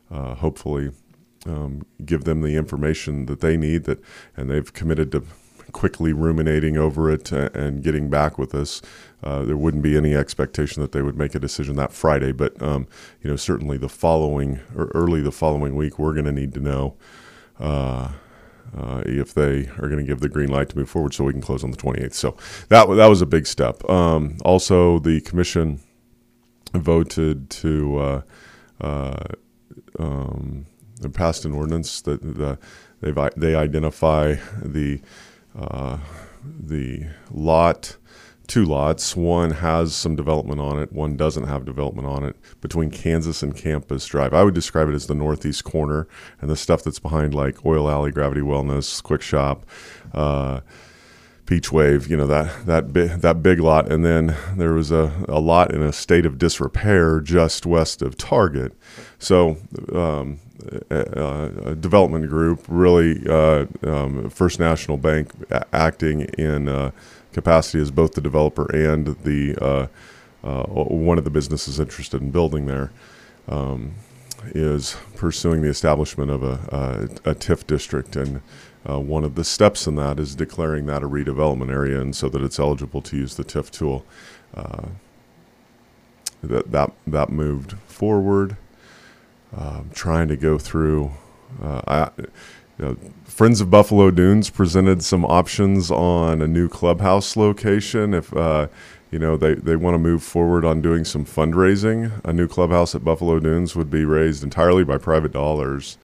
hopefully give them the information that they need, and they've committed to quickly ruminating over it and getting back with us. There wouldn't be any expectation that they would make a decision that Friday, but certainly early the following week, we're going to need to know if they are going to give the green light to move forward, so we can close on the 28th. So that was a big step. Also, the commission voted to passed an ordinance that they identify the two lots. One has some development on it, one doesn't have development on it, between Kansas and Campus Drive. I would describe it as the northeast corner, and the stuff that's behind, like Oil Alley, Gravity Wellness, Quick Shop, Beach Wave, that big lot. And then there was a lot in a state of disrepair just west of Target. So a development group, really First National Bank, acting in capacity as both the developer and the one of the businesses interested in building there, is pursuing the establishment of a TIF district. And one of the steps in that is declaring that a redevelopment area, and so that it's eligible to use the TIF tool. That moved forward. Trying to go through. Friends of Buffalo Dunes presented some options on a new clubhouse location. If they want to move forward on doing some fundraising, a new clubhouse at Buffalo Dunes would be raised entirely by private dollars.